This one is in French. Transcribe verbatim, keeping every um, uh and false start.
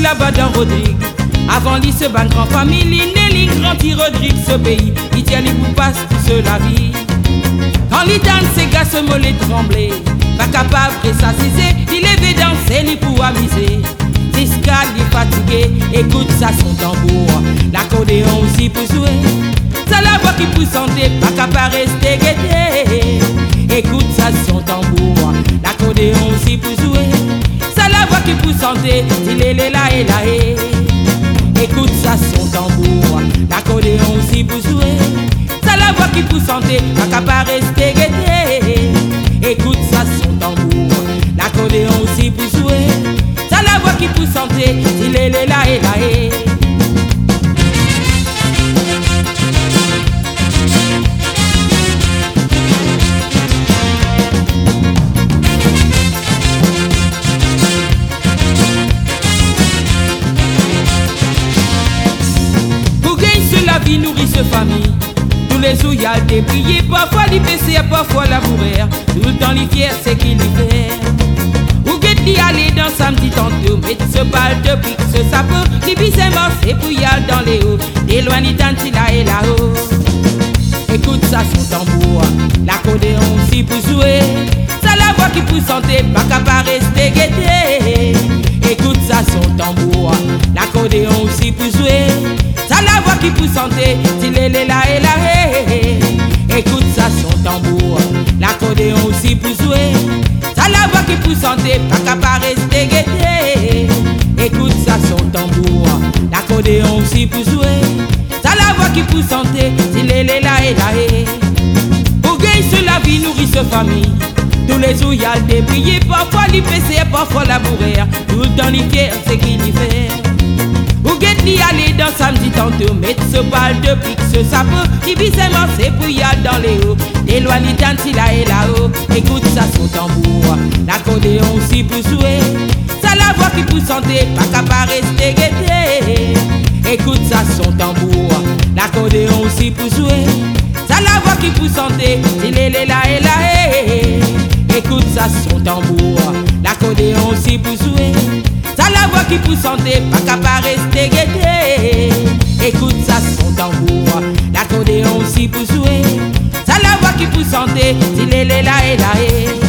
la bas dans Rodrigue. Avant lui se ban grand famille, Nelly grand Rodrigue ce pays. Il tient les bouts passe tout seul la vie. Quand il danse, ses gars se mollet trembler. Pas capable de s'assiser, il est danser ni pour amuser. Fiscal, il est fatigué, écoute ça son tambour. L'accordéon aussi pour jouer. Ça la voix qui pousse en tête, pas capable de rester guetté. Écoute ça son tambour. L'accordéon aussi pour jouer. Ça la voix qui pousse en tête, il est là et là et. Écoute ça son tambour. L'accordéon aussi pour jouer. Ça la voix qui pousse en tête, pas capable de rester guetté. Écoute ça son tambour. L'accordéon aussi pour jouer. Ça la voix qui pousse en tête, il est là et là et. La vie nourrit ce famille. Tous les jours y'a des prières. Parfois les P C, parfois la bourrère. Tout le temps les fiers, c'est qu'il y fait. Ou guette d'y aller dans samedi tantôt. Mais ce bal de pique, ce sapot. Les bisements, c'est pour y aller dans les hauts. Des loin, ni tanti là et là-haut. Écoute ça son tambour. L'accordéon aussi pour jouer. Ça la voix qui pousse en tête. Pas capable de rester guetté. Écoute ça son tambour. L'accordéon aussi pour jouer. Ça la voix qui pousse en tête, il est là et là et. Écoute ça son tambour, l'accordéon aussi pour jouer. Ça la voix qui pousse en tête, pas capable de rester guetté. Écoute ça son tambour, l'accordéon aussi pour jouer. Ça la voix qui pousse en tête, il est là et là et. Pour gagner sur la vie nourrit ce famille. Tous les jours y'a des prières, parfois l'I P C, parfois la bourrère. Tout le temps l'I fier, c'est qu'il y fait. Ou guette d'y aller dans samedi tantôt. Mettre ce bal de pique, ce sapot. Qui visement c'est pour y aller dans les hauts. Des lois ni tanti là et là-haut. Écoute ça son tambour. L'accordéon aussi pour jouer. Ça la voix qui pousse en tête. Pas capable de rester guetté. Écoute ça son tambour. L'accordéon aussi pour jouer. Ça la voix qui pousse en tête. Il est là et là et. Écoute ça son tambour. L'accordéon aussi pour jouer. Ça la voix qui pousse en tête, pas capable de rester guetté. Écoute ça son tambour, l'accordéon aussi pour jouer. Ça la voix qui pousse en tête, il est là et là et.